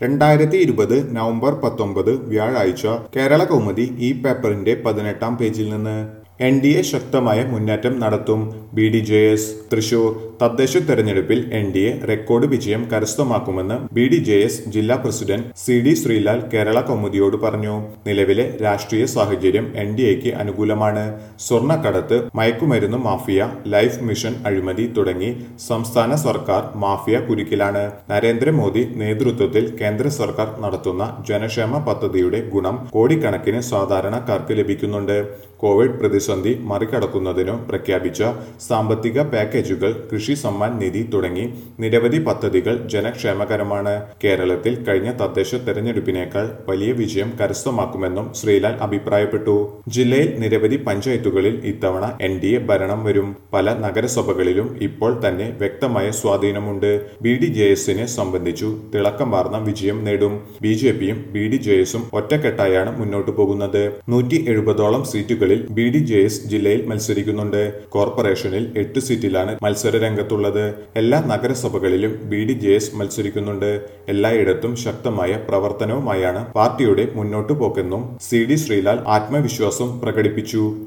2020 November 19 വ്യാഴാഴ്ച കേരള കൗമുദി ഈ പേപ്പറിന്റെ 18-ാം പേജിൽ നിന്ന് NDA ശക്തമായ മുന്നേറ്റം നടത്തും BDJS തൃശൂർ തദ്ദേശ തെരഞ്ഞെടുപ്പിൽ NDA റെക്കോർഡ് വിജയം കരസ്ഥമാക്കുമെന്ന് BDJS ജില്ലാ പ്രസിഡന്റ് CD ശ്രീലാൽ കേരള കൗമുദിയോട് പറഞ്ഞു. നിലവിലെ രാഷ്ട്രീയ സാഹചര്യം NDAക്ക് അനുകൂലമാണ്. സ്വർണ്ണക്കടത്ത്, മയക്കുമരുന്ന് മാഫിയ, ലൈഫ് മിഷൻ അഴിമതി തുടങ്ങി സംസ്ഥാന സർക്കാർ മാഫിയ കുരുക്കിലാണ്. നരേന്ദ്രമോദി നേതൃത്വത്തിൽ കേന്ദ്ര സർക്കാർ നടത്തുന്ന ജനക്ഷേമ പദ്ധതിയുടെ ഗുണം കോടിക്കണക്കിന് സാധാരണക്കാർക്ക് ലഭിക്കുന്നുണ്ട്. കോവിഡ് പ്രതിസന്ധി മറികടക്കുന്നതിനു പ്രഖ്യാപിച്ച സാമ്പത്തിക പാക്കേജുകൾ, കൃഷി സമ്മാൻ നിധി തുടങ്ങി നിരവധി പദ്ധതികൾ ജനക്ഷേമകരമാണ്. കേരളത്തിൽ കഴിഞ്ഞ തദ്ദേശ തെരഞ്ഞെടുപ്പിനേക്കാൾ വലിയ വിജയം കരസ്ഥമാക്കുമെന്നും ശ്രീലാൽ അഭിപ്രായപ്പെട്ടു. ജില്ലയിൽ നിരവധി പഞ്ചായത്തുകളിൽ ഇത്തവണ NDA ഭരണം വരും. പല നഗരസഭകളിലും ഇപ്പോൾ തന്നെ വ്യക്തമായ സ്വാധീനമുണ്ട്. BDJSനെ സംബന്ധിച്ചു തിളക്കമാർന്ന വിജയം നേടും. BJPയും BDJSും ഒറ്റക്കെട്ടായാണ് മുന്നോട്ടു പോകുന്നത്. 170ഓളം സീറ്റുകളിൽ BDJS ജില്ലയിൽ മത്സരിക്കുന്നുണ്ട്. കോർപ്പറേഷനിൽ 8 സീറ്റിലാണ് മത്സര രംഗത്തുള്ളത്. എല്ലാ നഗരസഭകളിലും BDJS മത്സരിക്കുന്നുണ്ട്. എല്ലായിടത്തും ശക്തമായ പ്രവർത്തനവുമായാണ് പാർട്ടിയുടെ മുന്നോട്ടു പോക്കെന്നും CD ശ്രീലാൽ ആത്മവിശ്വാസം പ്രകടിപ്പിച്ചു.